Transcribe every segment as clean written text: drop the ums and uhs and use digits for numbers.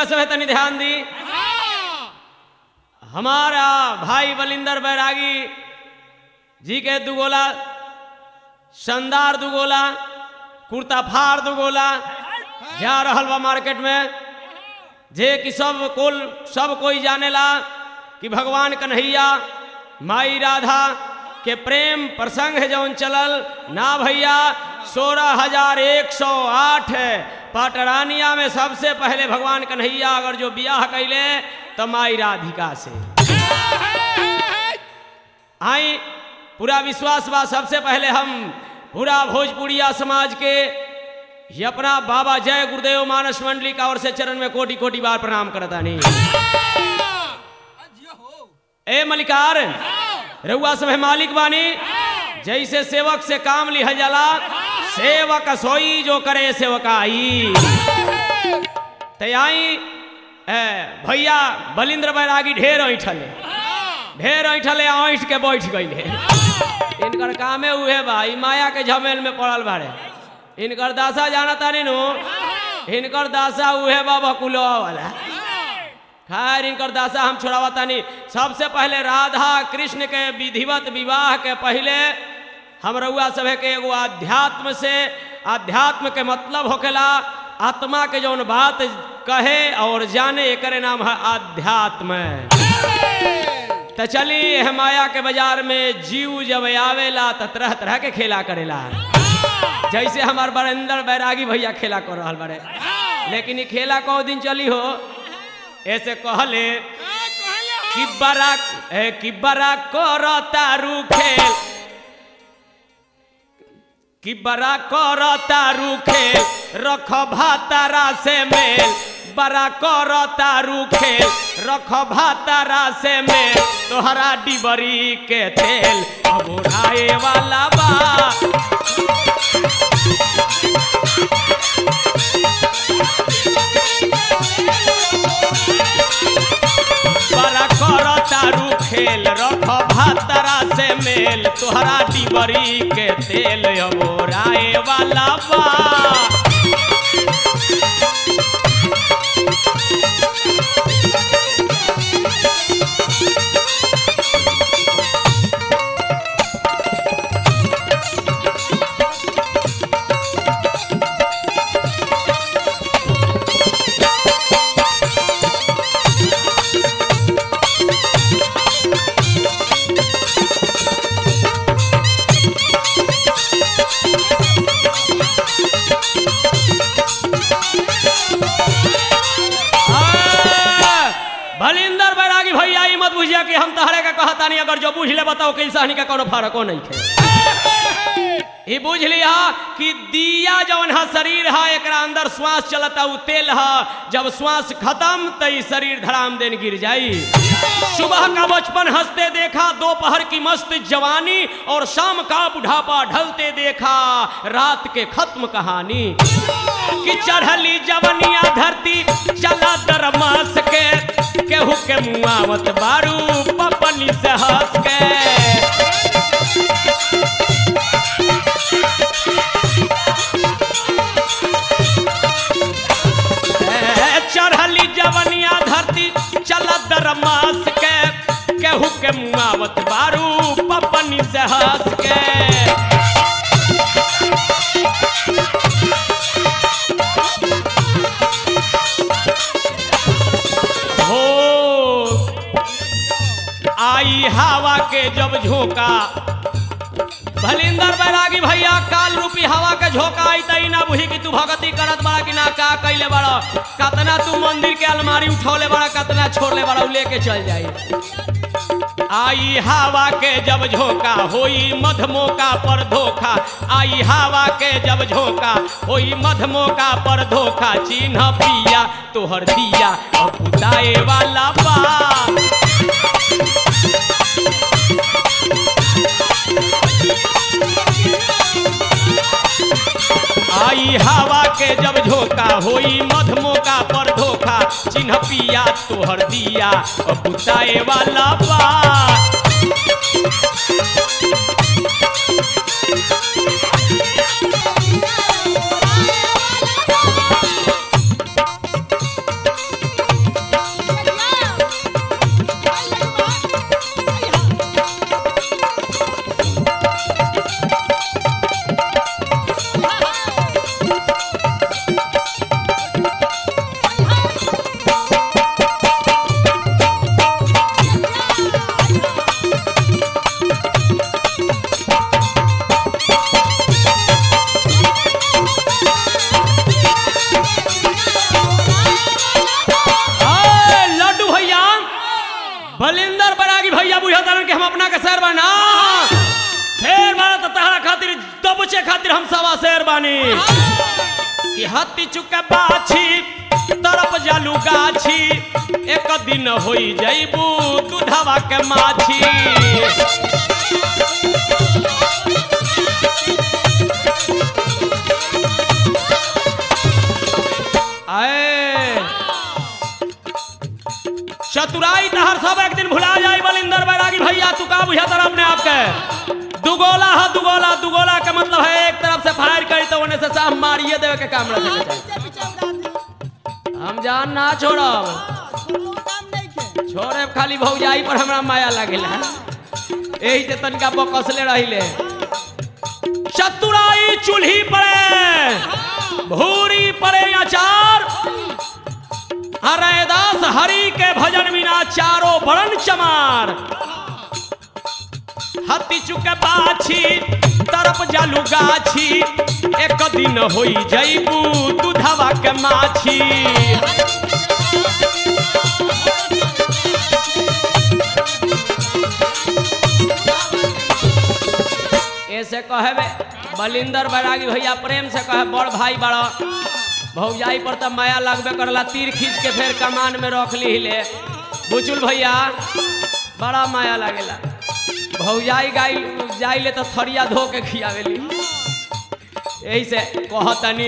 रउआ सब तनी ध्यान दी। हमारा भाई बलिंदर बैरागी जी के दुगोला शानदार दुगोला कुर्ता फाड़ दुगोला जा रहल बा मार्केट में, जे कि सब कोई जानेला कि भगवान कन्हैया माई राधा के प्रेम प्रसंग है जौन चलल ना भैया 16,108 पटरानिया में सबसे पहले भगवान कन्हैया अगर जो ब्याह कैले तो माई राधिका से आई पूरा विश्वास बा। सबसे पहले हम पूरा भोजपुरिया समाज के ये अपना बाबा जय गुरुदेव मानस मंडली का ओर से चरण में कोटि कोटि बार प्रणाम करता नहीं। ए मलिकार रउआ सब मालिक बानी, जैसे सेवक से काम लिया जाला सेवक सोई जो करे सेवकाई। तयाई भैया बलिंद्र बैरागी ढेर ऐठले ऐठ के बैठ गईले। इनकर कामे उहे भाई माया के झमेल में पड़ल बारे। इनकर दासा जाना तानी नु, इनकर दासा उहे बाबा कुलवा वाला। खैर इनकर दासा हम छोड़ावा तानी। सबसे पहले राधा कृष्ण के विधिवत विवाह के पहले हम रउआ सभे के एगो अध्यात्म के मतलब होकेला आत्मा के जौन बात कहे और जाने एकरे नाम है अध्यात्म। तो चली माया के बाजार में जीव जब आवेला तो तरह तरह के खेला करेला, जैसे हमार बलिंदर बैरागी भैया खेला कर रहा बड़े। लेकिन ये खेला कौ दिन चली हो, ऐसे कहले कि बड़ा करो तारू खेल, कि बड़ा करो तारू खेल रख भातारा से मेल, बड़ा करो तारू खेल रख भातारा से मेल, तोहरा डिबरी के तेल अब उड़ाए वाला बा। बड़ा करो तारू खेल रख भातारा से मेल, तोहरा डिबरी के तेल अब उड़ाए वाला बा। बलिंदर बैरागी भैया ई मत बुझिया कि हम तहरे का कहता नहीं, अगर जो बुझ ले बताओ कि इंसानी का कोनो फर्क नहीं है। ये बुझ लिया कि दिया जौन है शरीर है एक अंदर श्वास चलता उ तेल है, जब श्वास खत्म तो ये शरीर धड़ाम देन गिर जाई। सुबह का बचपन हंसते देखा, दोपहर की मस्त जवानी और शाम का बुढ़ापा ढलते देखा, रात के खत्म कहानी। कि चढ़ली जवनिया धरती चला दरमास के, केहू के मुआवत बारू पपनी से हंस के। चढ़ली जवनिया धरती चला दरमास के, केहू के मुआवत बारू पपनी से हंस के। आई हवा के जब झोंका, भलिंदर बैरागी भैया काल रूपी हवा के झोंका आई तई ना बुझी कि तू भगती करत बड़ा कि ना का कैले बड़ा, कतना तू मंदिर के अलमारी उठौले बड़ा, कतना छोड़ले बड़ा लेके चल जाई। आई हवा के जब झोंका होई मधमोका पर धोखा, आई हवा के जब झोंका होई मधमोका पर धोखा, चिन्ह पिया तोहर दिया अब बुताए वाला बा। आई हवा के जब झोंका होई मधमोका पर धोखा, चिन्ह पिया तोहर दिया अब बुताए वाला बा। बलिंदर बैरागी भैया बुझातारन कि हम अपना के शेर बना शेर बना तो तहरा खातिर दबचे खातिर हम सवा शेर बानी कि हत्ती चुके बाछी तरफ जालू गाछी एक दिन होई जइबू दूधवा के माछी आए चतुराई तहर सब एक दिन भुला जाई बलिंदर बैरागी भैया तू का बुझा तर अपने आप के दुगोला है दुगोला दुगोला का मतलब है एक तरफ से फायर करी तो उन्हें से साफ मारिए देवे के काम रखे हम जान ना छोड़ब छोड़े खाली भौजाई पर हमरा माया लागेला यही से तनिका बकसले रहिले चतुराई चूल्ही पड़े भूरी पड़े अचार हरदास हरि के भजन बिना चारों बड़न चमार हत्ती चुके बाछी तरफ जालू गाछी एक दिन होई जइबू दूधवा के माछी ऐसे कहबे बलिंदर बैरागी भैया प्रेम से कहे बड़ भाई बड़ा भौजाई पर तो माया लगबे करला तीर खींच के फिर कमान में रख ली ले बुचुल भैया बड़ा माया लागेला भौजाई गाई जाइले तो थरिया धो के खियावेली यही से कहतनी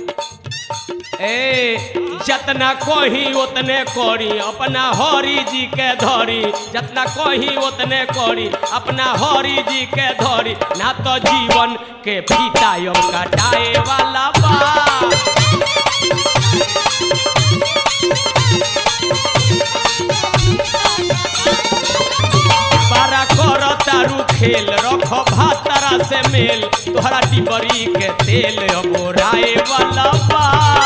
ए जतना कही उतने करी अपना हरि जी के धरी जतना कही उतने करी अपना हरि जी के धरी ना तो जीवन के फीता यो कटाए वाला बा बारा कर तारू खेल रखो भातरा से मेल तोहरा टिबरी के तेल गोराए वाला बा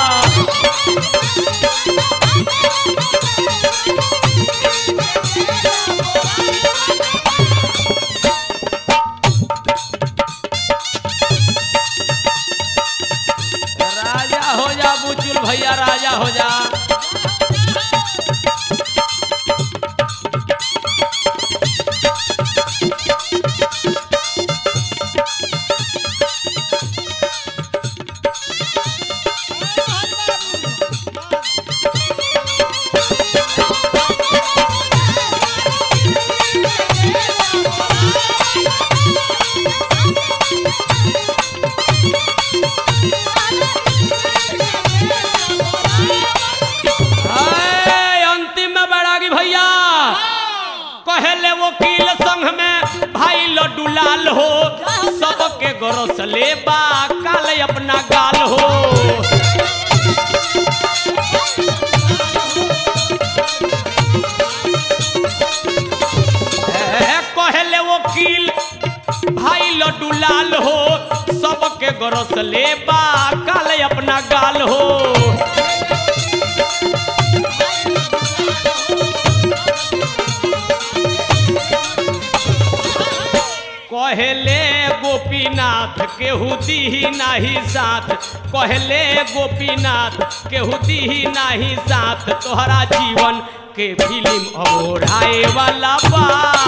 राजा हो जा बुचुल भैया राजा हो जा वकील संघ में भाई लड्डू लाल हो सबके गरस ले बा काले अपना गाल हो कहले वकील भाई लड्डू लाल हो सबके गरस ले बा काले अपना गाल हो कहले गोपीनाथ केहू दीही नाही साथ कहले गोपीनाथ केहू दीही नाही साथ तोहरा जीवन के फिल्म ओढ़ाए वाला बा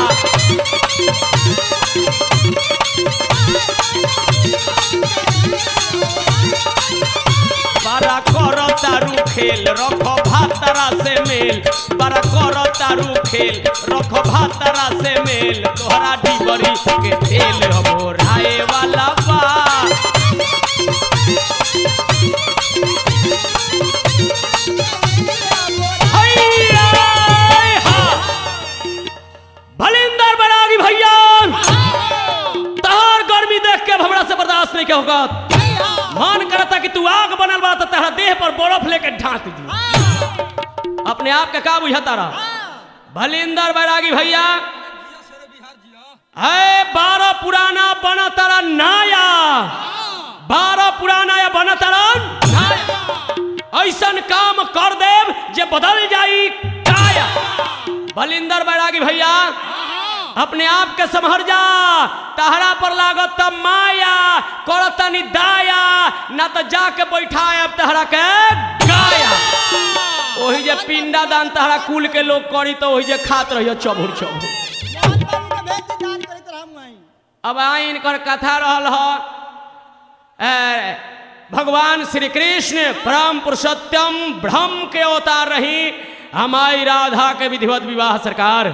बारा कर तारू खेल रखो भातरा से मेल बारा कर तारू खेल रखो भातरा से मेल तोहरा डिबरी के तेल ओढ़ाए वाला बा बलिंदर बैरागी भैया तहार गर्मी देख के हमरा से बर्दाश्त नहीं होगा मन करता कि तू आग बनल बा तो तेरा देह पर बर्फ लेके ढांक दी अपने आप के का बुझाता रहा बलिंदर बैरागी भैया है 12 पुराना बना तारा नया 12 पुराना या बना तारा नया ऐसन काम कर देव जे बदल जाई काया बलिंदर बैरागी भैया अपने आप के संभर जा तहरा पर लागत माया करतनी दाया ना तो जाके बैठा अब तहरा के गाया वही जे पिंडा दान तहरा कुल के लोग करी तो वही जे खात रहियो चबुर चबुर। अब आई इनकर कथा रहल ह भगवान श्री कृष्ण परम पुरुषोत्तम ब्रह्म के अवतार रही हमारी राधा के विधिवत विवाह सरकार।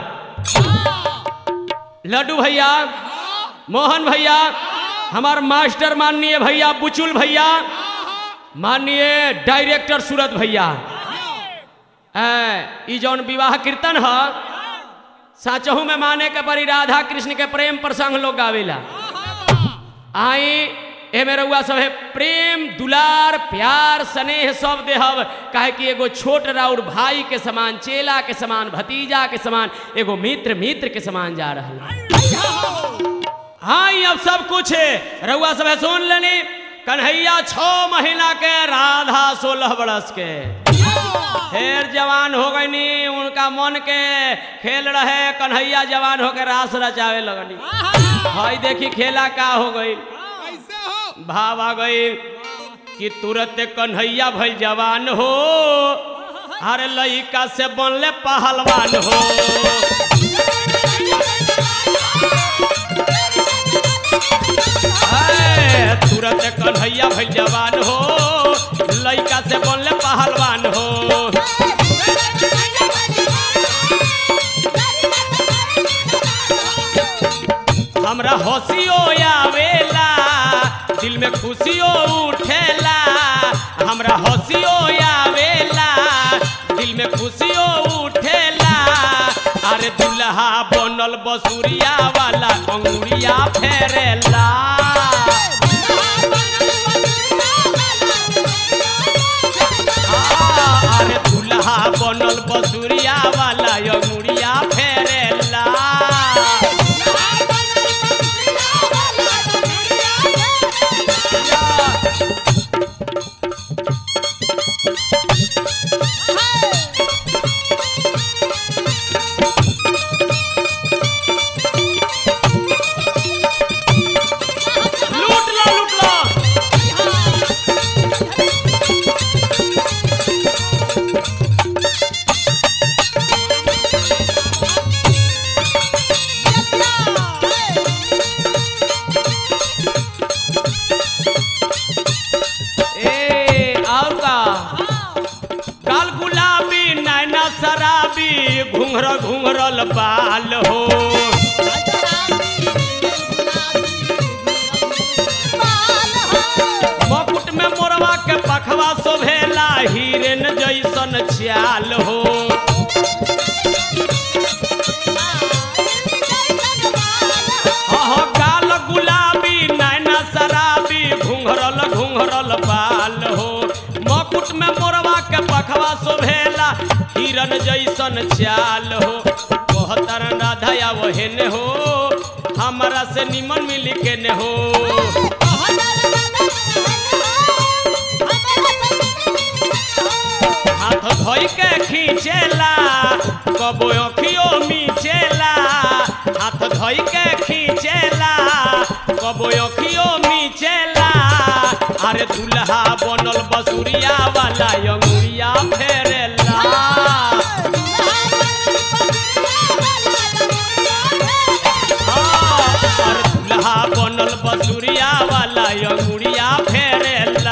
लड्डू भैया, मोहन भैया, हमार मास्टर माननीय भैया बुचुल भैया, माननीय डायरेक्टर सूरत भैया, ई जौन विवाह कीर्तन है साचहू में माने के परी राधा कृष्ण के प्रेम प्रसंग लोग गावेला। आई ए में रउआ सब है प्रेम दुलार प्यार स्नेह सब देहब काहे कि एगो छोट राउर भाई के समान, चेला के समान, भतीजा के समान, एगो मित्र मित्र के समान जा रहा है। हाँ अब सब कुछ है रउआ सब है सुन लेनी। कन्हैया 6 महीना के, राधा 16 बरस के, फिर जवान हो गई उनका मन के खेल रहे। कन्हैया जवान होकर रास रचावे लगनी। भाई देखी खेला का हो गई, भाव आ गई कि तुरंत कन्हैया भई जवान हो, अरे लइका से बनले पहलवान हो। तुरंत कन्हैया भई जवान हो, लइका से बनले पहलवान हो। हमरा हंसियो आवेला, दिल में खुशियों उठेला। हमरा हंसियो आवेला, दिल में खुशियों उठेला। अरे दुल्हा बनल बसुरिया वाला अंगुरिया फेरेला। अरे दुल्हा बनल बसुरिया वाला अंगुरिया फेरेला। घुंघरा घुंघरल बाल हो, मकुट में मोरवा के पखवा शोभेला, हिरन जैसन चाल हो। गाल गुलाबी नैना शराबी, घुंघरल घुंघरल बाल हो, मकुट में मोरवा के पखवा शोभेला, हिरन जैसन चाल हो। कहतर राधा वहेने हो, हमारा से निमन मिली के ने हो। हाथ धोई के खींचेला, कबो अखियों मीचेला। हाथ धोई के खींचेला, कबो अखियों मीचेला। अरे दुल्हा बनल बसुरिया वाला अंगुरिया फेरेला। दुल्हा बनल बसुरिया वाला अंगुरिया फेरेला।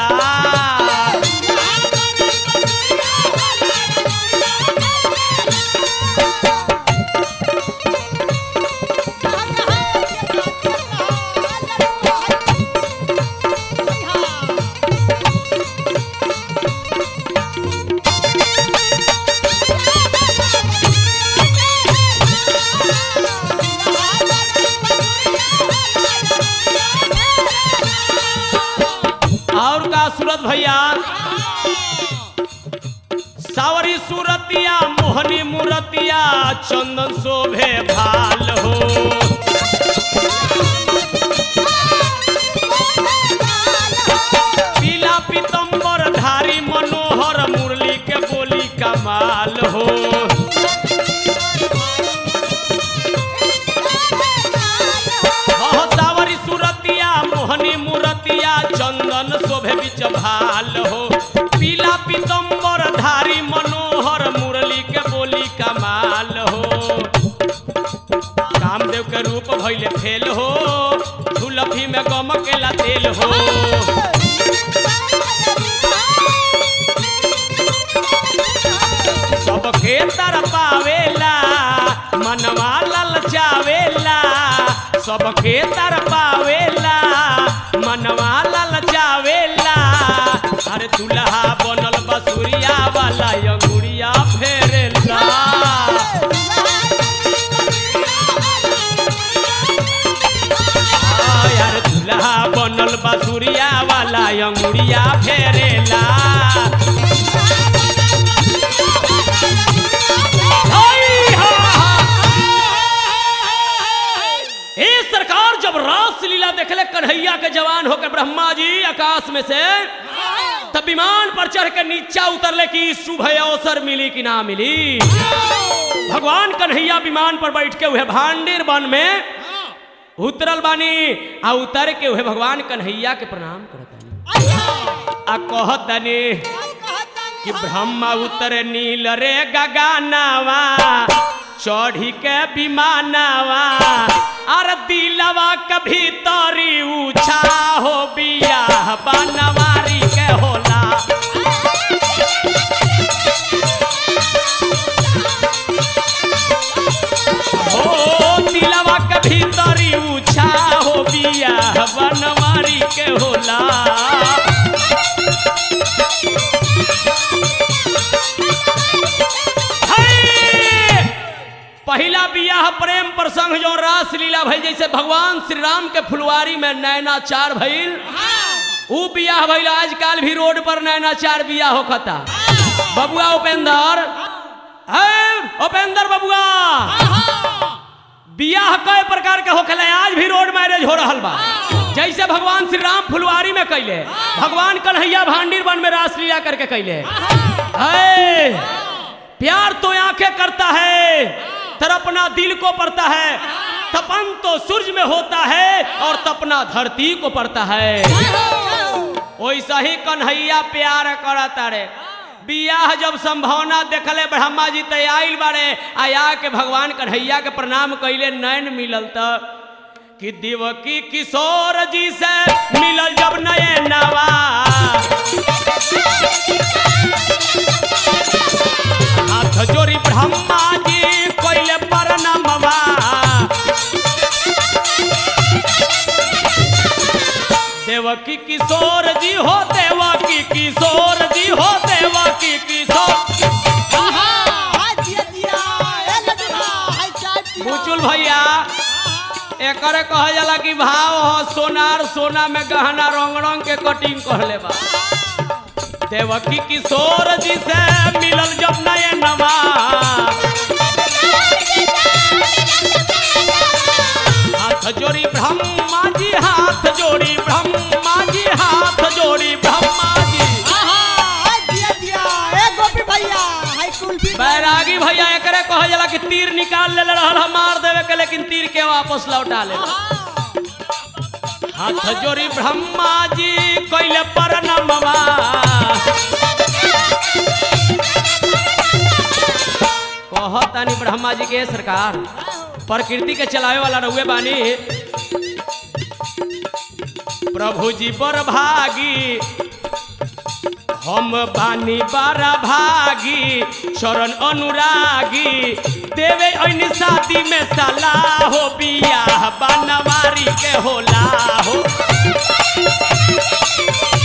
सूरत भैया सावरी सूरतिया, मोहनी मूरतिया, चंदन शोभे भाल हो। पीला पीतम्बर धारी मनोहर, मुरली के बोली कमाल हो। सावरी सूरतिया, मोहनी मूरतिया, चंदन शोभे बिच भाल हो। पीला पीतम्बर धारी मनोहर, कामदेव के रूप भइले फेल हो झुलफी में गम के ला तेल हो सबके तर पावेला मनवा ललचावेला सबके तर पावेला मनवा ललचावेला अरे दुल्हा बनल बसुरिया वाला अंगुरिया फेरेला यार दुल्हा बनल बसुरिया वाला अंगुरिया फेरेला सरकार जब रास लीला देखले कन्हैया के जवान होकर ब्रह्मा जी आकाश में से तब विमान पर चढ़ के नीचा उतरले कि शुभ अवसर मिली कि ना मिली भगवान कन्हैया विमान पर बैठ के हुए भांडीर वन में उतरल बानी आ उतर के हुए भगवान कन्हैया के प्रणाम करतानी आ कहतानी कि ब्रह्मा उतरे नील रे गगनवा चढ़ी के विमानवा अर दिलवा के भीतरी ऊंचा हो बियाह बनवारी के होला हो दिलवा के भीतरी ऊंचा हो बियाह बनवारी के होला पहला बियाह प्रेम प्रसंग जो रास लीला भइल जैसे भगवान श्री राम के फुलवारी में नैनाचार भइल ऊ बियाह भइल आजकल भी रोड पर नैनाचार बियाह होखता बबुआ उपेंद्र बबुआ बियाह कई प्रकार के होखेला आज भी रोड मैरिज हो रहल बा जैसे भगवान श्री राम फुलवारी में कैले भगवान कन्हैया भांडीर वन में रास लीला करके कैले प्यार तो आंखें करता है तड़पना दिल को पड़ता है तपन तो सूरज में होता है और तपना धरती को पड़ता है वैसा ही कन्हैया प्यार करता रे बियाह जब संभावना देखले ब्रह्मा जी तैयार बारे आया के भगवान कन्हैया के प्रणाम कैले नैन मिलल त कि देवकी किशोर जी से मिलल जब नयनवा हाथ जोड़ी ब्रह्मा जी कोइले प्रणामवा देवकी किशोर जी हो देवकी किशोर जी हो देवकी किशोर बुचुल भैया एकरे कहा जाला कि भाव हो सोनार सोना में गहना रंग रंग के कटिंग कहले बा देवकी किशोर जी से मिलल जब नयनवा हाथ जोड़ी ब्रह्मा जी हाथ जोड़ी ब्रह्मा जी हाथ जोड़ी ब्रह्मा जी बैरागी भैया एकरे कहा जाला कि तीर निकाल ले रहल मार देवे के लेकिन तीर के वापस लौटा ले हाथ जोड़ी ब्रह्मा जी कोइले प्रणामवा कहतानी ब्रह्मा जी के सरकार प्रकृति के चलावे वाला रहुए बानी प्रभु जी बर भागी हम बानी बारा भागी शरण अनुरागी देवे ऐन शादी में सलाह हो बियाह बनवारी के होला हो